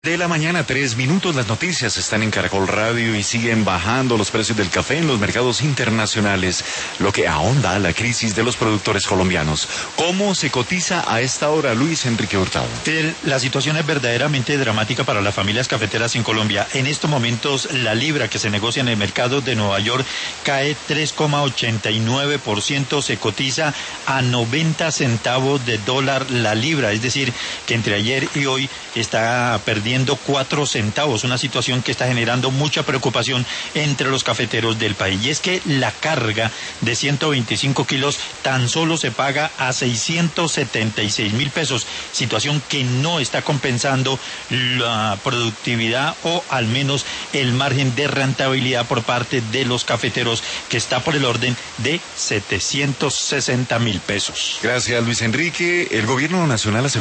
De la mañana, 3 minutos, las noticias están en Caracol Radio y siguen bajando los precios del café en los mercados internacionales, lo que ahonda la crisis de los productores colombianos. ¿Cómo se cotiza a esta hora, Luis Enrique Hurtado? La situación es verdaderamente dramática para las familias cafeteras en Colombia. En estos momentos, la libra que se negocia en el mercado de Nueva York cae 3,89%, se cotiza a 90 centavos de dólar la libra, es decir, que entre ayer y hoy está perdiendo 4 centavos, una situación que está generando mucha preocupación entre los cafeteros del país. Y es que la carga de 125 kilos tan solo se paga a 676.000 pesos, situación que no está compensando la productividad o al menos el margen de rentabilidad por parte de los cafeteros, que está por el orden de 760.000 pesos. Gracias, Luis Enrique. El gobierno nacional asegura